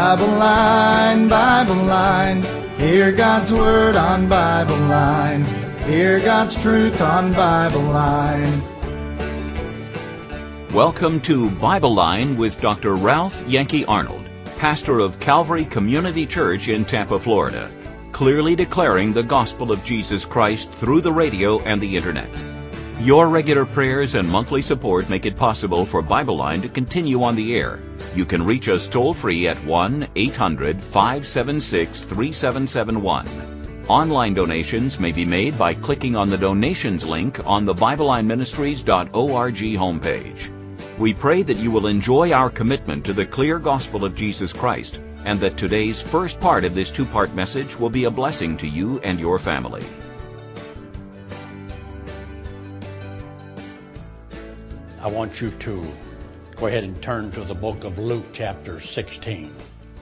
Bible Line, Bible Line. Hear God's Word on Bible Line. Hear God's truth on Bible Line. Welcome to Bible Line with Dr. Ralph Yankee Arnold, pastor of Calvary Community Church in Tampa, Florida, clearly declaring the gospel of Jesus Christ through the radio and the internet. Your regular prayers and monthly support make it possible for Bible Line to continue on the air. You can reach us toll-free at 1-800-576-3771. Online donations may be made by clicking on the donations link on the BibleLineMinistries.org homepage. We pray that you will enjoy our commitment to the clear gospel of Jesus Christ, and that today's first part of this two-part message will be a blessing to you and your family. I want you to go ahead and turn to the book of Luke, chapter 16.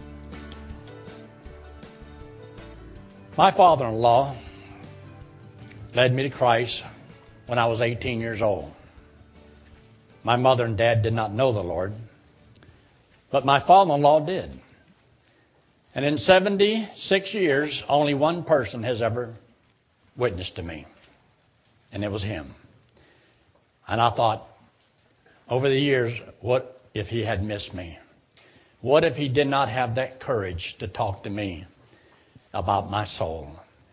My father-in-law led me to Christ when I was 18 years old. My mother and dad did not know the Lord, but my father-in-law did. And in 76 years, only one person has ever witnessed to me, and it was him. And I thought, over the years, what if he had missed me? What if he did not have that courage to talk to me about my soul?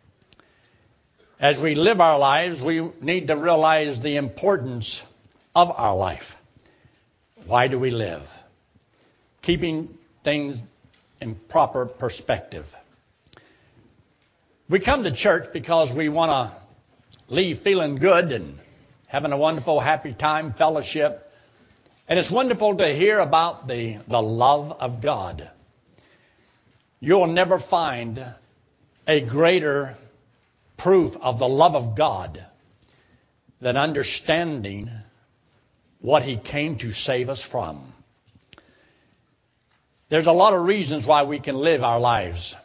As we live our lives, we need to realize the importance of our life. Why do we live? Keeping things in proper perspective. We come to church because we want to leave feeling good and having a wonderful, happy time, fellowship. And it's wonderful to hear about the love of God. You'll never find a greater proof of the love of God than understanding what He came to save us from. There's a lot of reasons why we can live our lives.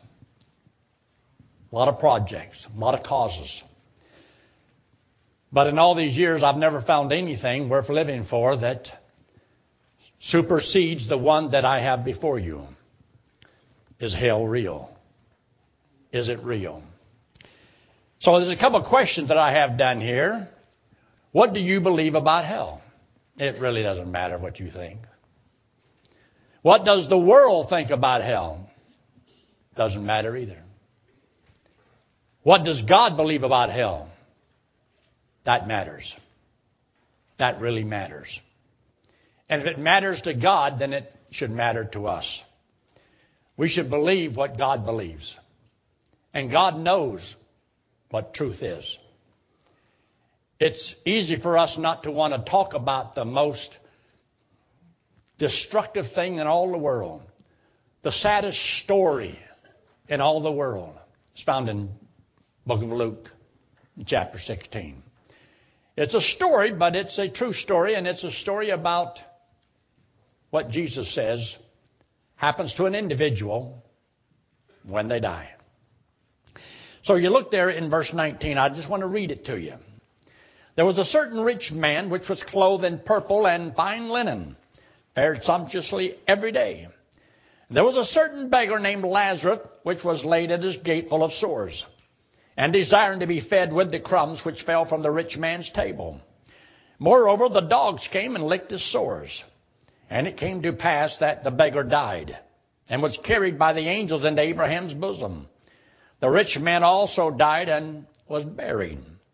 A lot of projects, a lot of causes. But in all these years, I've never found anything worth living for that supersedes the one that I have before you. Is hell real? Is it real? So there's a couple of questions that I have down here. What do you believe about hell? It really doesn't matter what you think. What does the world think about hell? Doesn't matter either. What does God believe about hell? That matters. That really matters. And if it matters to God, then it should matter to us. We should believe what God believes. And God knows what truth is. It's easy for us not to want to talk about the most destructive thing in all the world. The saddest story in all the world. It's found in the book of Luke, chapter 16. It's a story, but it's a true story, and it's a story about what Jesus says happens to an individual when they die. So you look there in verse 19. I just want to read it to you. There was a certain rich man which was clothed in purple and fine linen, fared sumptuously every day. There was a certain beggar named Lazarus which was laid at his gate full of sores, and desiring to be fed with the crumbs which fell from the rich man's table. Moreover, the dogs came and licked his sores. And it came to pass that the beggar died, and was carried by the angels into Abraham's bosom. The rich man also died and was buried.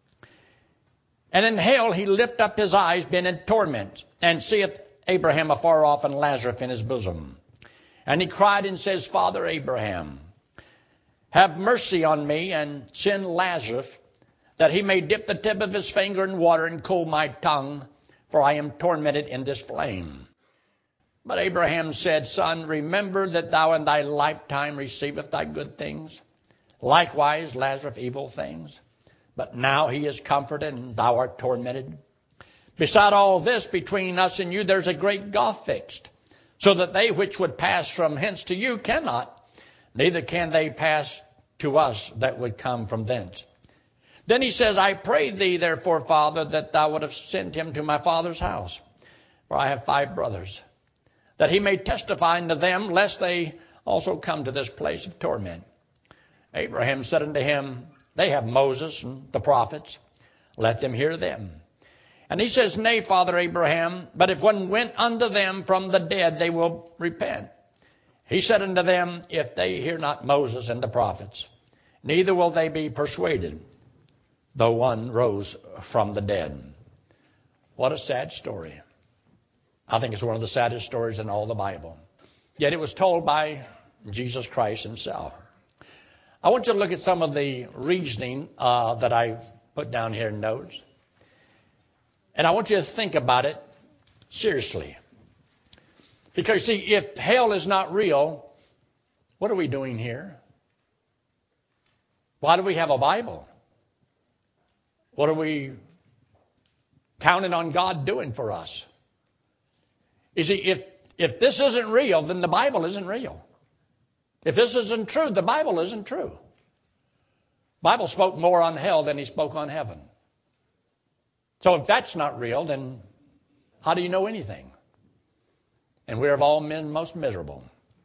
And in hell he lift up his eyes, being in torment, and seeth Abraham afar off, and Lazarus in his bosom. And he cried and says, Father Abraham, have mercy on me, and send Lazarus, that he may dip the tip of his finger in water and cool my tongue, for I am tormented in this flame. But Abraham said, Son, remember that thou in thy lifetime receivest thy good things, likewise Lazarus evil things. But now he is comforted, and thou art tormented. Beside all this, between us and you, there's a great gulf fixed, so that they which would pass from hence to you cannot, neither can they pass to us that would come from thence. Then he says, I pray thee, therefore, Father, that thou would have sent him to my father's house, for I have 5 brothers, that he may testify unto them, lest they also come to this place of torment. Abraham said unto him, they have Moses and the prophets. Let them hear them. And he says, Nay, Father Abraham, but if one went unto them from the dead, they will repent. He said unto them, If they hear not Moses and the prophets, neither will they be persuaded, though one rose from the dead. What a sad story. I think it's one of the saddest stories in all the Bible. Yet it was told by Jesus Christ himself. I want you to look at some of the reasoning that I've put down here in notes. And I want you to think about it seriously. Because, see, if hell is not real, what are we doing here? Why do we have a Bible? What are we counting on God doing for us? You see, if this isn't real, then the Bible isn't real. If this isn't true, the Bible isn't true. The Bible spoke more on hell than he spoke on heaven. So if that's not real, then how do you know anything? And we're of all men most miserable.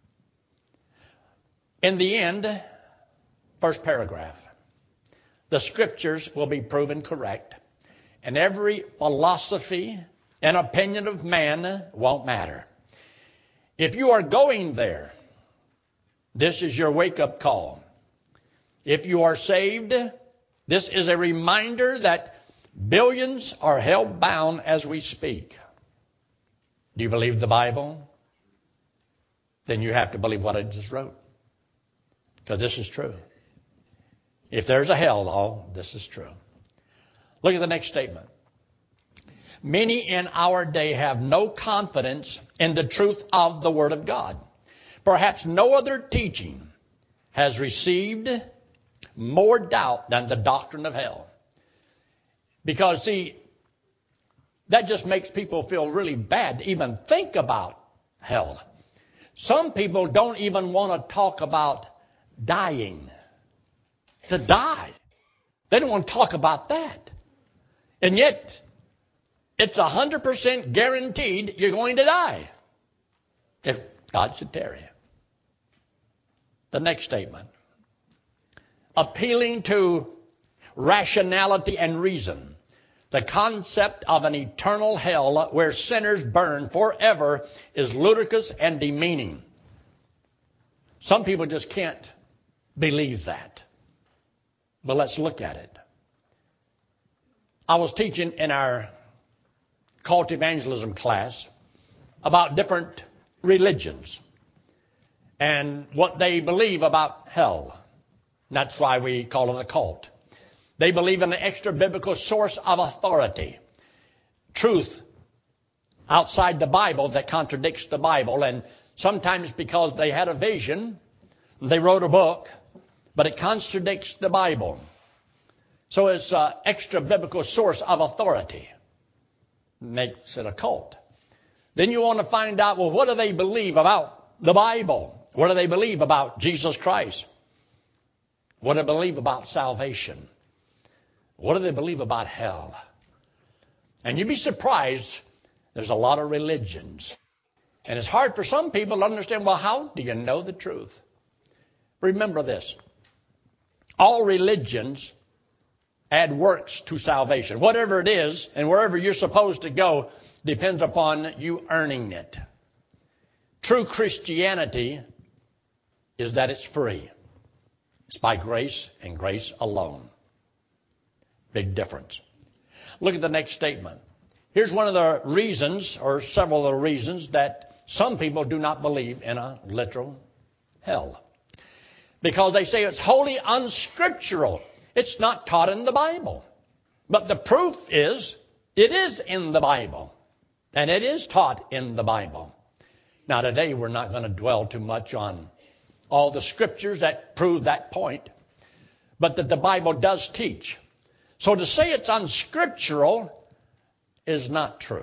In the end, first paragraph, the Scriptures will be proven correct, and every philosophy and opinion of man won't matter. If you are going there, this is your wake-up call. If you are saved, this is a reminder that billions are held bound as we speak. Do you believe the Bible? Then you have to believe what I just wrote. Because this is true. If there's a hell, though, this is true. Look at the next statement. Many in our day have no confidence in the truth of the Word of God. Perhaps no other teaching has received more doubt than the doctrine of hell. Because, see, that just makes people feel really bad to even think about hell. Some people don't even want to talk about dying. To die. They don't want to talk about that. And yet, it's 100% guaranteed you're going to die. If God should tarry. The next statement. Appealing to rationality and reason. The concept of an eternal hell where sinners burn forever is ludicrous and demeaning. Some people just can't believe that. But let's look at it. I was teaching in our cult evangelism class about different religions and what they believe about hell. That's why we call it a cult. They believe in an extra biblical source of authority, truth outside the Bible that contradicts the Bible. And sometimes because they had a vision, they wrote a book, but it contradicts the Bible. So it's an extra biblical source of authority. Makes it a cult. Then you want to find out, well, what do they believe about the Bible? What do they believe about Jesus Christ? What do they believe about salvation? What do they believe about hell? And you'd be surprised, there's a lot of religions. And it's hard for some people to understand, well, how do you know the truth? Remember this. All religions add works to salvation. Whatever it is, and wherever you're supposed to go, depends upon you earning it. True Christianity is that it's free. It's by grace and grace alone. Big difference. Look at the next statement. Here's one of the reasons, or several of the reasons, that some people do not believe in a literal hell. Because they say it's wholly unscriptural. It's not taught in the Bible. But the proof is, it is in the Bible. And it is taught in the Bible. Now today we're not going to dwell too much on all the scriptures that prove that point. But that the Bible does teach. So to say it's unscriptural is not true.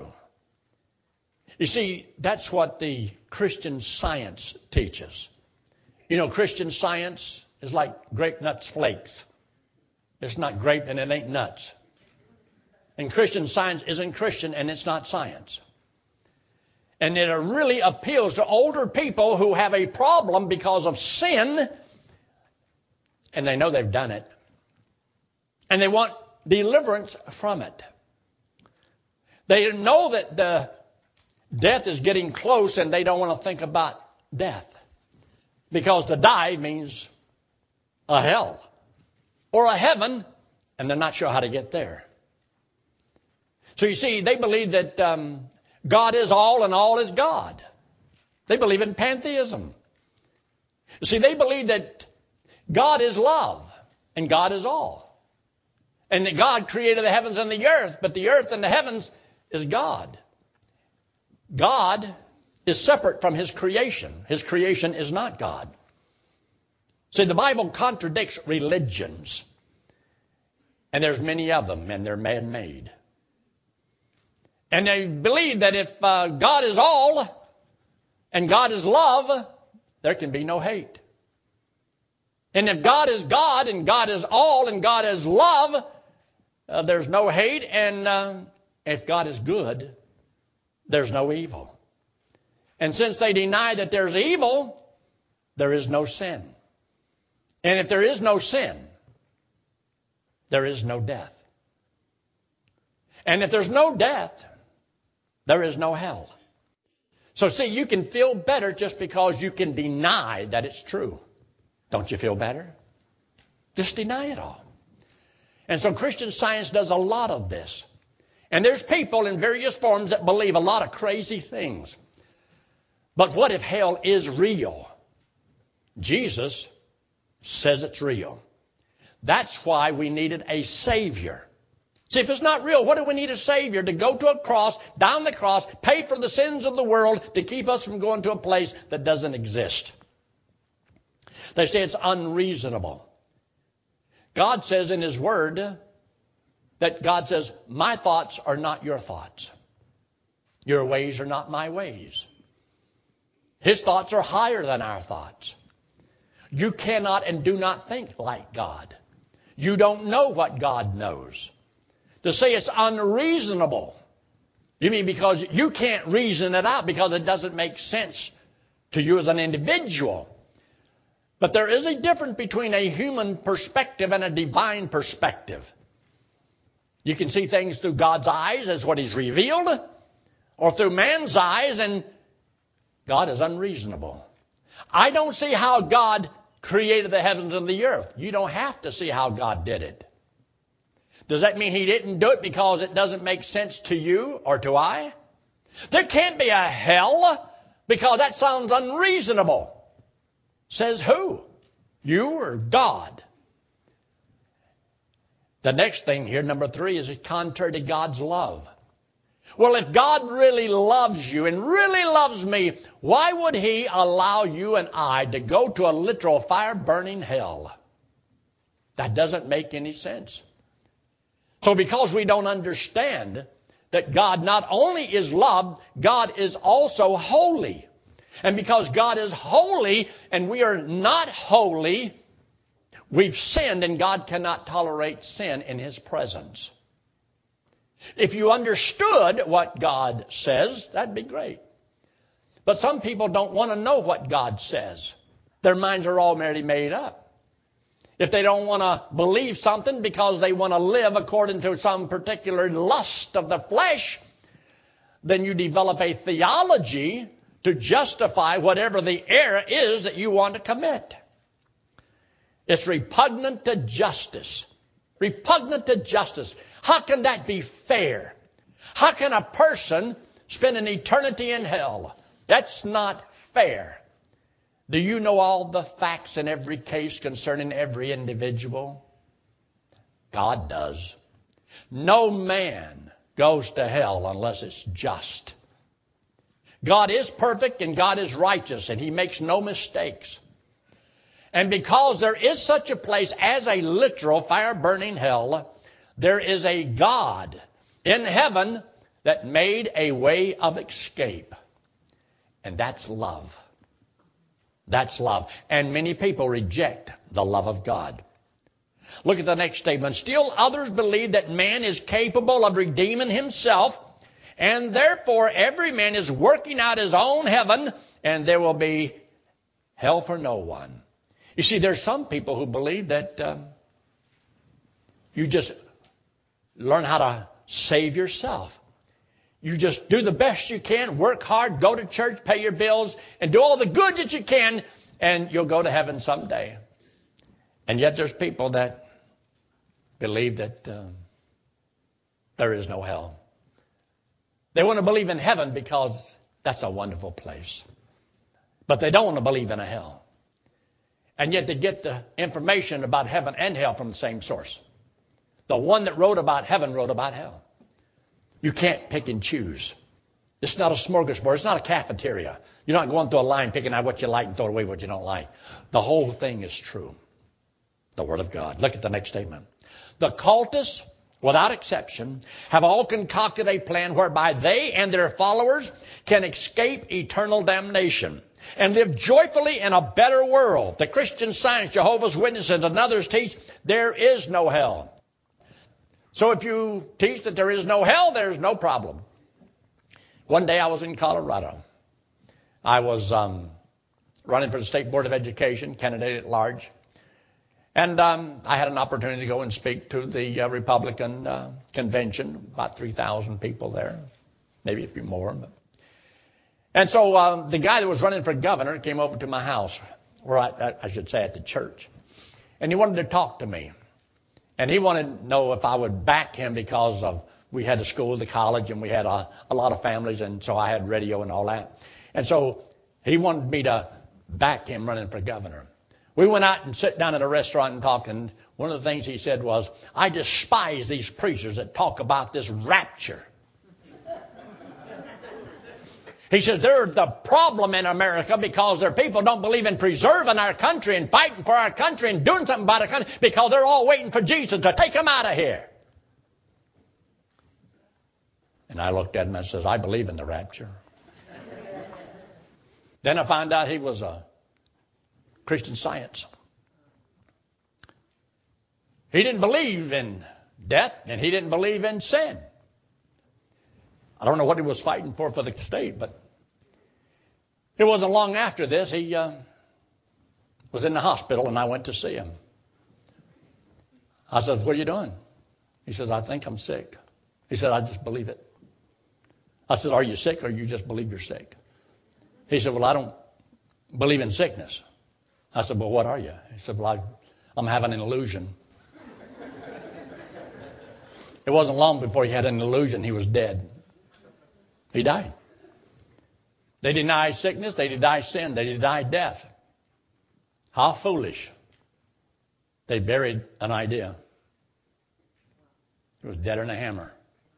You see, that's what the Christian Science teaches. You know, Christian Science is like grape nuts flakes. It's not grape and it ain't nuts. And Christian Science isn't Christian and it's not science. And it really appeals to older people who have a problem because of sin, and they know they've done it. And they want deliverance from it. They know that the death is getting close, and they don't want to think about death. Because to die means a hell or a heaven, and they're not sure how to get there. So you see, they believe that God is all and all is God. They believe in pantheism. You see, they believe that God is love and God is all. And that God created the heavens and the earth, but the earth and the heavens is God. God is separate from His creation. His creation is not God. See, the Bible contradicts religions. And there's many of them, and they're man-made. And they believe that if God is all and God is love, there can be no hate. And if God is God and God is all and God is love, there's no hate. And if God is good, there's no evil. And since they deny that there's evil, there is no sin. And if there is no sin, there is no death. And if there's no death, there is no hell. So see, you can feel better just because you can deny that it's true. Don't you feel better? Just deny it all. And so Christian Science does a lot of this. And there's people in various forms that believe a lot of crazy things. But what if hell is real? Jesus says it's real. That's why we needed a Savior. See, if it's not real, what do we need a Savior? To go to a cross, down the cross, pay for the sins of the world to keep us from going to a place that doesn't exist. They say it's unreasonable. God says in His Word that God says, my thoughts are not your thoughts. Your ways are not my ways. His thoughts are higher than our thoughts. You cannot and do not think like God. You don't know what God knows. To say it's unreasonable, you mean because you can't reason it out because it doesn't make sense to you as an individual. But there is a difference between a human perspective and a divine perspective. You can see things through God's eyes as what He's revealed, or through man's eyes, and God is unreasonable. I don't see how God created the heavens and the earth. You don't have to see how God did it. Does that mean He didn't do it because it doesn't make sense to you or to I? There can't be a hell because that sounds unreasonable. Says who? You or God? The next thing here, number 3, is it's contrary to God's love. Well, if God really loves you and really loves me, why would He allow you and I to go to a literal fire-burning hell? That doesn't make any sense. So because we don't understand that God not only is love, God is also holy. And because God is holy and we are not holy, we've sinned, and God cannot tolerate sin in His presence. If you understood what God says, that'd be great. But some people don't want to know what God says. Their minds are already made up. If they don't want to believe something because they want to live according to some particular lust of the flesh, then you develop a theology to justify whatever the error is that you want to commit. It's repugnant to justice. Repugnant to justice. How can that be fair? How can a person spend an eternity in hell? That's not fair. Do you know all the facts in every case concerning every individual? God does. No man goes to hell unless it's just. God is perfect and God is righteous, and He makes no mistakes. And because there is such a place as a literal fire-burning hell, there is a God in heaven that made a way of escape. And that's love. That's love. And many people reject the love of God. Look at the next statement. Still others believe that man is capable of redeeming himself And therefore, every man is working out his own heaven, and there will be hell for no one. You see, there's some people who believe that you just learn how to save yourself. You just do the best you can, work hard, go to church, pay your bills, and do all the good that you can, and you'll go to heaven someday. And yet there's people that believe that there is no hell. They want to believe in heaven because that's a wonderful place. But they don't want to believe in a hell. And yet they get the information about heaven and hell from the same source. The one that wrote about heaven wrote about hell. You can't pick and choose. It's not a smorgasbord. It's not a cafeteria. You're not going through a line picking out what you like and throwing away what you don't like. The whole thing is true. The Word of God. Look at the next statement. The cultists, without exception, have all concocted a plan whereby they and their followers can escape eternal damnation and live joyfully in a better world. The Christian Science, Jehovah's Witnesses, and others teach there is no hell. So if you teach that there is no hell, there's no problem. One day I was in Colorado. I was running for the State Board of Education, candidate at large. And I had an opportunity to go and speak to the Republican convention, about 3,000 people there, maybe a few more. And so the guy that was running for governor came over to my house, or I should say at the church, and he wanted to talk to me. And he wanted to know if I would back him because we had a school, the college, and we had a lot of families, and so I had radio and all that. And so he wanted me to back him running for governor. We went out and sat down at a restaurant and talked, and one of the things he said was, I despise these preachers that talk about this rapture. He says, they're the problem in America because their people don't believe in preserving our country and fighting for our country and doing something about our country because they're all waiting for Jesus to take them out of here. And I looked at him and says, I believe in the rapture. Then I found out he was a Christian Science. He didn't believe in death and he didn't believe in sin. I don't know what he was fighting for the state, but it wasn't long after this. He was in the hospital, and I went to see him. I said, what are you doing? He says, I think I'm sick. He said, I just believe it. I said, are you sick or you just believe you're sick? He said, well, I don't believe in sickness. I said, well, what are you? He said, well, I'm having an illusion. It wasn't long before he had an illusion. He was dead. He died. They deny sickness. They deny sin. They deny death. How foolish. They buried an idea. It was deader than a hammer.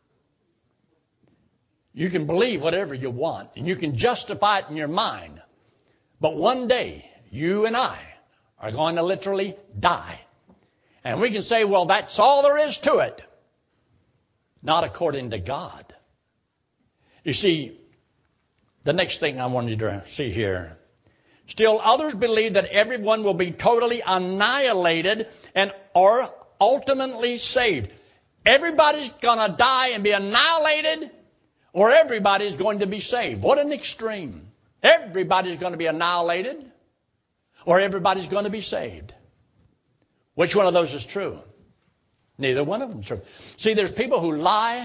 You can believe whatever you want, and you can justify it in your mind. But one day, you and I are going to literally die. And we can say, well, that's all there is to it. Not according to God. You see, the next thing I want you to see here. Still others believe that everyone will be totally annihilated and or ultimately saved. Everybody's going to die and be annihilated, or everybody's going to be saved. What an extreme. Everybody's going to be annihilated, or everybody's going to be saved. Which one of those is true? Neither one of them is true. See, there's people who lie,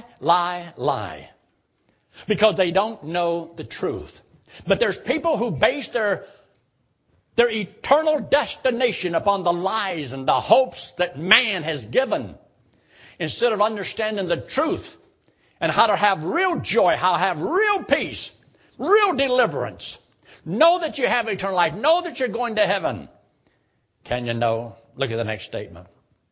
because they don't know the truth. But there's people who base their eternal destination upon the lies and the hopes that man has given, instead of understanding the truth and how to have real joy, how to have real peace, real deliverance. Know that you have eternal life. Know that you're going to heaven. Can you know? Look at the next statement.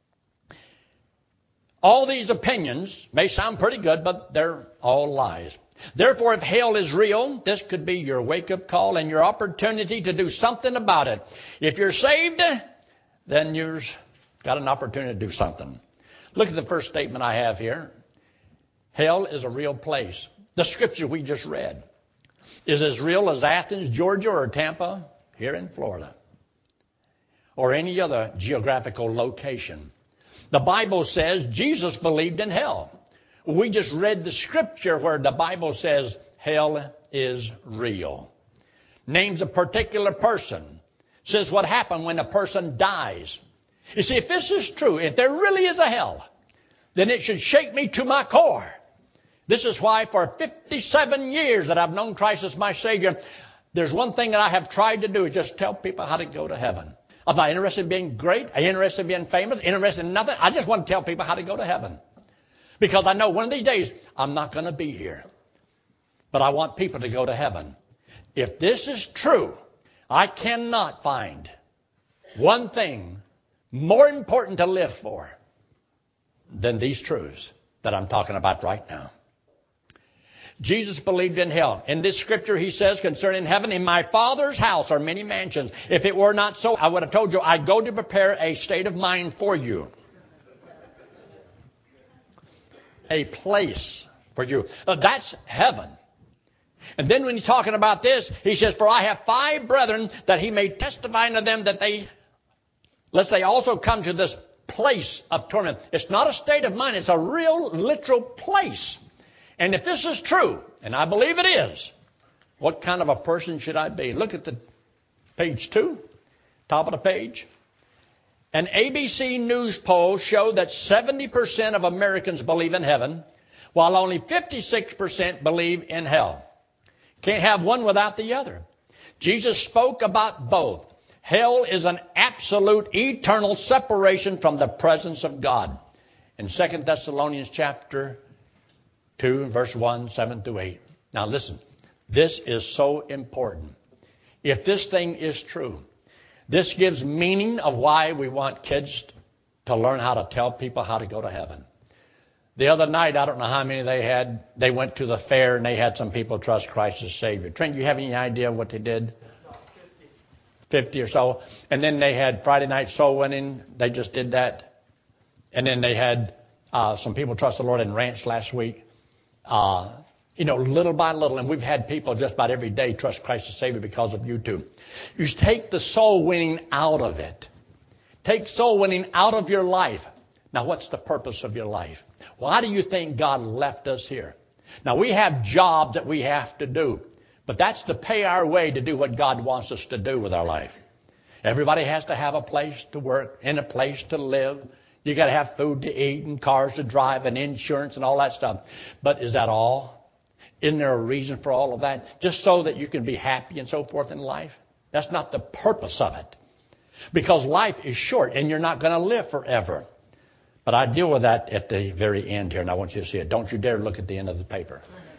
All these opinions may sound pretty good, but they're all lies. Therefore, if hell is real, this could be your wake-up call and your opportunity to do something about it. If you're saved, then you've got an opportunity to do something. Look at the first statement I have here. Hell is a real place. The scripture we just read is as real as Athens, Georgia, or Tampa here in Florida, or any other geographical location. The Bible says Jesus believed in hell. We just read the scripture where the Bible says hell is real. Names a particular person. Says what happened when a person dies. You see, if this is true, if there really is a hell, then it should shake me to my core. This is why for 57 years that I've known Christ as my Savior, there's one thing that I have tried to do is just tell people how to go to heaven. I'm not interested in being great. I'm interested in being famous. Interested in nothing. I just want to tell people how to go to heaven. Because I know one of these days I'm not going to be here. But I want people to go to heaven. If this is true, I cannot find one thing more important to live for than these truths that I'm talking about right now. Jesus believed in hell. In this scripture he says concerning heaven, in my Father's house are many mansions. If it were not so, I would have told you I'd go to prepare a state of mind for you. A place for you. That's heaven. And then when he's talking about this, he says, for I have 5 brethren that he may testify unto them that lest they also come to this place of torment. It's not a state of mind. It's a real, literal place. And if this is true, and I believe it is, what kind of a person should I be? Look at the page 2, top of the page. An ABC News poll showed that 70% of Americans believe in heaven, while only 56% believe in hell. Can't have one without the other. Jesus spoke about both. Hell is an absolute eternal separation from the presence of God. In 2 Thessalonians chapter 2, verse 1, 7 through 8. Now listen, this is so important. If this thing is true, this gives meaning of why we want kids to learn how to tell people how to go to heaven. The other night, I don't know how many they had. They went to the fair and they had some people trust Christ as Savior. Trent, you have any idea what they did? 50 or so. And then they had Friday night soul winning. They just did that. And then they had some people trust the Lord in Ranch last week. Little by little. And we've had people just about every day trust Christ as Savior because of YouTube. You take the soul winning out of it. Take soul winning out of your life. Now, what's the purpose of your life? Why do you think God left us here? Now, we have jobs that we have to do, but that's to pay our way to do what God wants us to do with our life. Everybody has to have a place to work and a place to live. You got to have food to eat and cars to drive and insurance and all that stuff. But is that all? Isn't there a reason for all of that? Just so that you can be happy and so forth in life? That's not the purpose of it. Because life is short and you're not going to live forever. But I deal with that at the very end here, and I want you to see it. Don't you dare look at the end of the paper.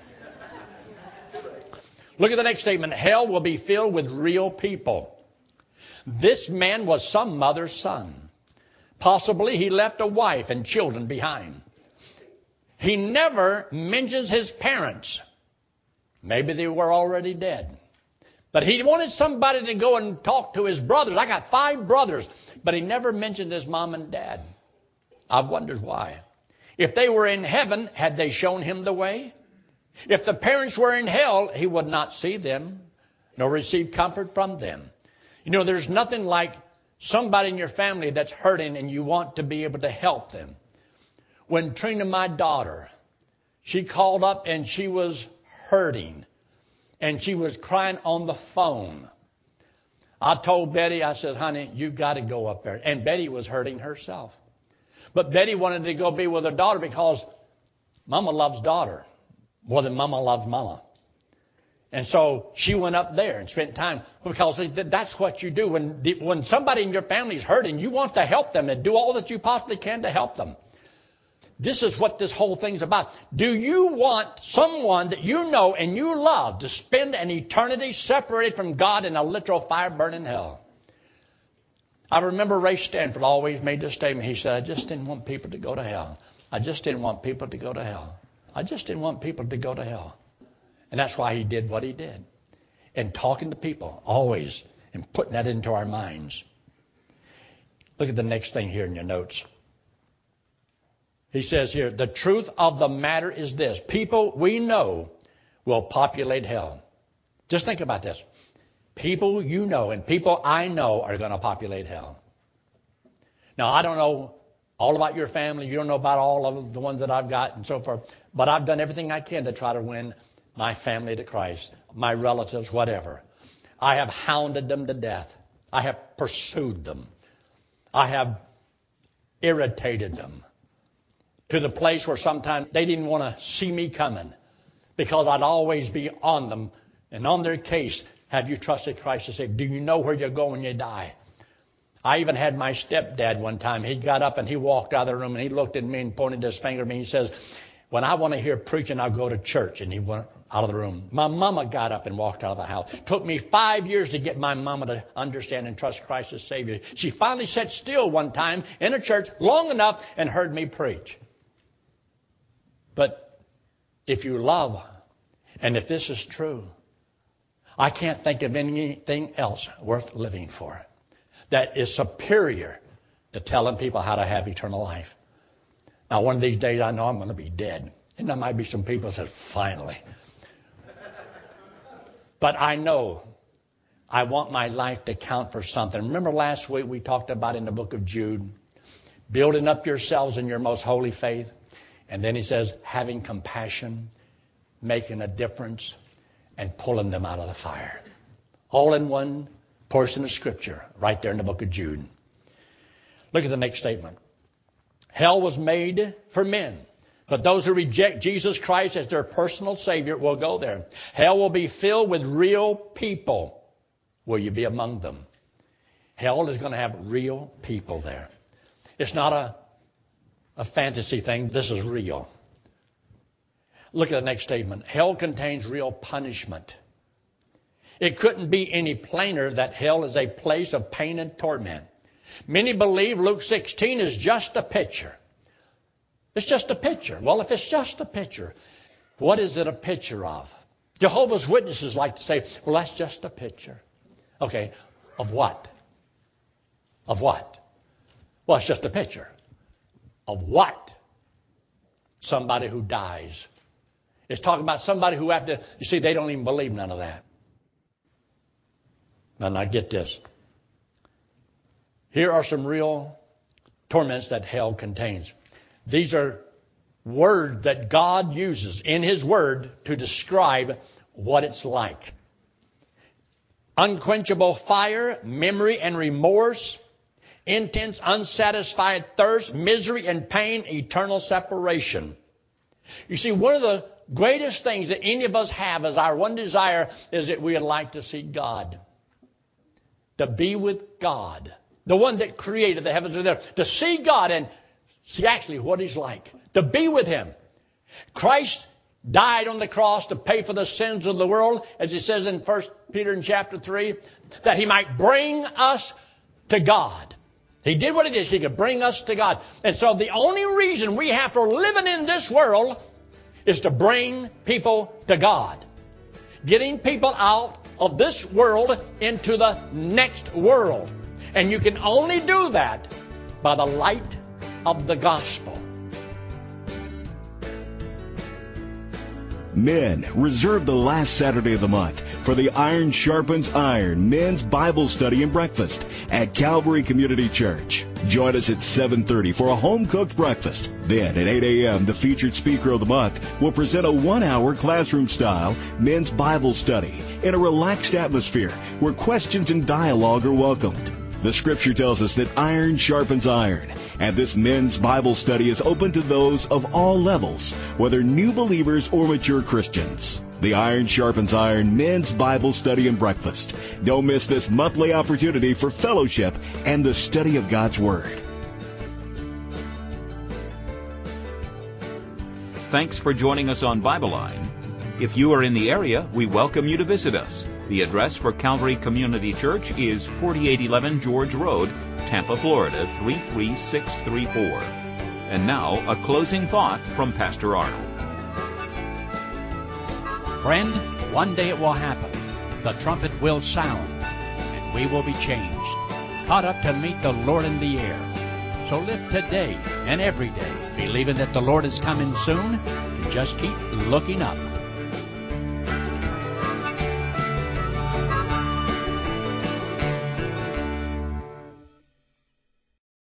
Look at the next statement. Hell will be filled with real people. This man was some mother's son. Possibly he left a wife and children behind. He never mentions his parents. Maybe they were already dead. But he wanted somebody to go and talk to his brothers. I got 5 brothers. But he never mentioned his mom and dad. I've wondered why. If they were in heaven, had they shown him the way? If the parents were in hell, he would not see them, nor receive comfort from them. There's nothing like somebody in your family that's hurting and you want to be able to help them. When Trina, my daughter, she called up and she was hurting and she was crying on the phone. I told Betty, I said, honey, you've got to go up there. And Betty was hurting herself. But Betty wanted to go be with her daughter because Mama loves daughter more than Mama loves Mama. And so she went up there and spent time because that's what you do. When somebody in your family is hurting, you want to help them and do all that you possibly can to help them. This is what this whole thing's about. Do you want someone that you know and you love to spend an eternity separated from God in a literal fire-burning hell? I remember Ray Stanford always made this statement. He said, I just didn't want people to go to hell. I just didn't want people to go to hell. I just didn't want people to go to hell. And that's why he did what he did. And talking to people always and putting that into our minds. Look at the next thing here in your notes. He says here, the truth of the matter is this. People we know will populate hell. Just think about this. People you know and people I know are going to populate hell. Now, I don't know all about your family. You don't know about all of the ones that I've got and so forth. But I've done everything I can to try to win my family to Christ, my relatives, whatever. I have hounded them to death. I have pursued them. I have irritated them to the place where sometimes they didn't want to see me coming because I'd always be on them and on their case. Have you trusted Christ to save? Do you know where you're going when you die? I even had my stepdad one time. He got up and he walked out of the room and he looked at me and pointed his finger at me. He says, when I want to hear preaching, I'll go to church. And he went out of the room. My mama got up and walked out of the house. It took me 5 years to get my mama to understand and trust Christ as Savior. She finally sat still one time in a church long enough and heard me preach. But if you love, and if this is true, I can't think of anything else worth living for that is superior to telling people how to have eternal life. Now, one of these days, I know I'm going to be dead. And there might be some people that say, finally. But I know I want my life to count for something. Remember last week we talked about in the book of Jude, building up yourselves in your most holy faith. And then he says, having compassion, making a difference, and pulling them out of the fire. All in one portion of Scripture, right there in the book of Jude. Look at the next statement. Hell was made for men, but those who reject Jesus Christ as their personal Savior will go there. Hell will be filled with real people. Will you be among them? Hell is going to have real people there. It's not a fantasy thing. This is real. Look at the next statement. Hell contains real punishment. It couldn't be any plainer that hell is a place of pain and torment. Many believe Luke 16 is just a picture. It's just a picture. Well, if it's just a picture, what is it a picture of? Jehovah's Witnesses like to say, well, that's just a picture. Okay, of what? Of what? Well, it's just a picture. Of what? Somebody who dies. It's talking about somebody who you see, they don't even believe none of that. Now get this. Here are some real torments that hell contains. These are words that God uses in His Word to describe what it's like. Unquenchable fire, memory and remorse, intense unsatisfied thirst, misery and pain, eternal separation. You see, one of the greatest things that any of us have as our one desire is that we would like to see God. To be with God. The one that created the heavens and the earth. To see God and see actually what He's like. To be with Him. Christ died on the cross to pay for the sins of the world, as He says in 1 Peter in chapter 3, that He might bring us to God. He did what He did. He could bring us to God. And so the only reason we have for living in this world is to bring people to God. Getting people out of this world into the next world. And you can only do that by the light of the gospel. Men, reserve the last Saturday of the month for the Iron Sharpens Iron Men's Bible Study and Breakfast at Calvary Community Church. Join us at 7:30 for a home-cooked breakfast. Then at 8 a.m., the featured speaker of the month will present a 1-hour classroom-style men's Bible study in a relaxed atmosphere where questions and dialogue are welcomed. The Scripture tells us that iron sharpens iron, and this men's Bible study is open to those of all levels, whether new believers or mature Christians. The Iron Sharpens Iron Men's Bible Study and Breakfast. Don't miss this monthly opportunity for fellowship and the study of God's Word. Thanks for joining us on Bible Line. If you are in the area, we welcome you to visit us. The address for Calvary Community Church is 4811 George Road, Tampa, Florida, 33634. And now, a closing thought from Pastor Arnold. Friend, one day it will happen. The trumpet will sound, and we will be changed, caught up to meet the Lord in the air. So live today and every day, believing that the Lord is coming soon, and just keep looking up.